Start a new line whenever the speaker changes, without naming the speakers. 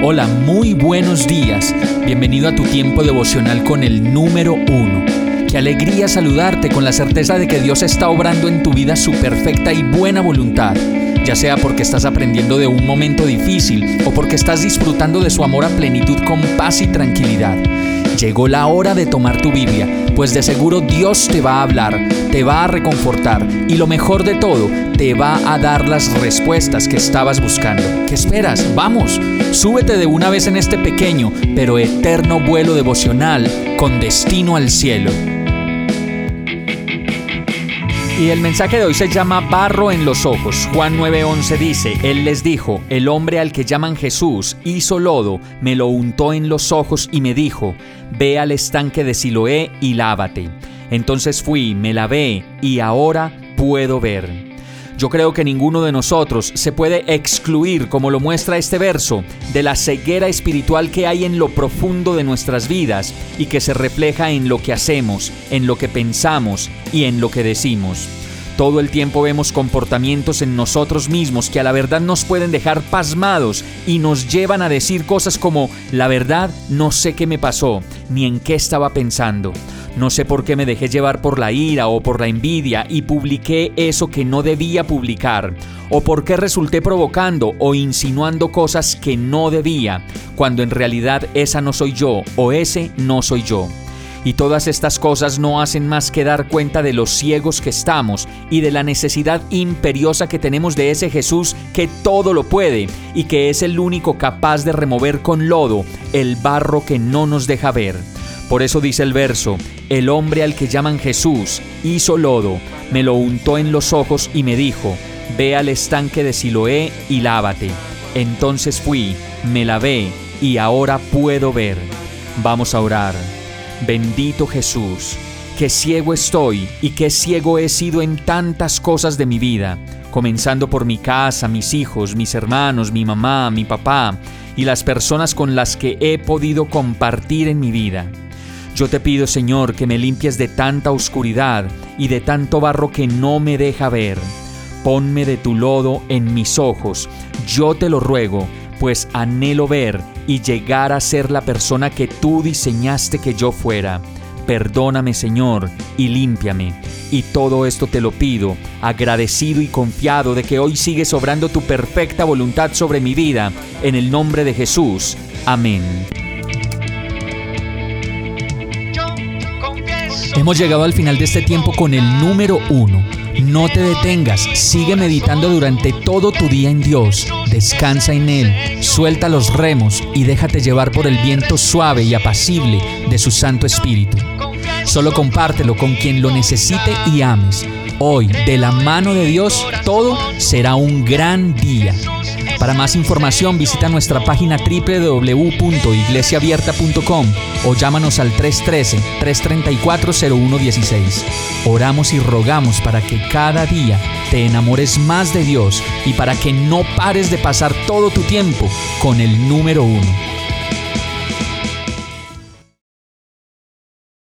Hola, muy buenos días. Bienvenido a tu tiempo devocional con el número 1. Qué alegría saludarte con la certeza de que Dios está obrando en tu vida su perfecta y buena voluntad, ya sea porque estás aprendiendo de un momento difícil o porque estás disfrutando de su amor a plenitud con paz y tranquilidad. Llegó la hora de tomar tu Biblia, pues de seguro Dios te va a hablar, te va a reconfortar y lo mejor de todo, te va a dar las respuestas que estabas buscando. ¿Qué esperas? ¡Vamos! Súbete de una vez en este pequeño pero eterno vuelo devocional con destino al cielo. Y el mensaje de hoy se llama Barro en los ojos. Juan 9:11 dice: Él les dijo, el hombre al que llaman Jesús hizo lodo, me lo untó en los ojos y me dijo, ve al estanque de Siloé y lávate. Entonces fui, me lavé y ahora puedo ver. Yo creo que ninguno de nosotros se puede excluir, como lo muestra este verso, de la ceguera espiritual que hay en lo profundo de nuestras vidas y que se refleja en lo que hacemos, en lo que pensamos y en lo que decimos. Todo el tiempo vemos comportamientos en nosotros mismos que a la verdad nos pueden dejar pasmados y nos llevan a decir cosas como: la verdad, no sé qué me pasó, ni en qué estaba pensando. No sé por qué me dejé llevar por la ira o por la envidia y publiqué eso que no debía publicar. O por qué resulté provocando o insinuando cosas que no debía, cuando en realidad esa no soy yo o ese no soy yo. Y todas estas cosas no hacen más que dar cuenta de los ciegos que estamos y de la necesidad imperiosa que tenemos de ese Jesús que todo lo puede y que es el único capaz de remover con lodo el barro que no nos deja ver. Por eso dice el verso: el hombre al que llaman Jesús hizo lodo, me lo untó en los ojos y me dijo, ve al estanque de Siloé y lávate. Entonces fui, me lavé y ahora puedo ver. Vamos a orar. Bendito Jesús, qué ciego estoy y qué ciego he sido en tantas cosas de mi vida, comenzando por mi casa, mis hijos, mis hermanos, mi mamá, mi papá y las personas con las que he podido compartir en mi vida. Yo te pido, Señor, que me limpies de tanta oscuridad y de tanto barro que no me deja ver. Ponme de tu lodo en mis ojos, yo te lo ruego, pues anhelo ver y llegar a ser la persona que tú diseñaste que yo fuera. Perdóname, Señor, y límpiame. Y todo esto te lo pido, agradecido y confiado de que hoy sigues obrando tu perfecta voluntad sobre mi vida, en el nombre de Jesús. Amén. Hemos llegado al final de este tiempo con el número 1. No te detengas, sigue meditando durante todo tu día en Dios. Descansa en Él, suelta los remos y déjate llevar por el viento suave y apacible de su Santo Espíritu. Solo compártelo con quien lo necesite y ames. Hoy, de la mano de Dios, todo será un gran día. Para más información, visita nuestra página www.iglesiaabierta.com o llámanos al 313-334-0116. Oramos y rogamos para que cada día te enamores más de Dios y para que no pares de pasar todo tu tiempo con el número 1.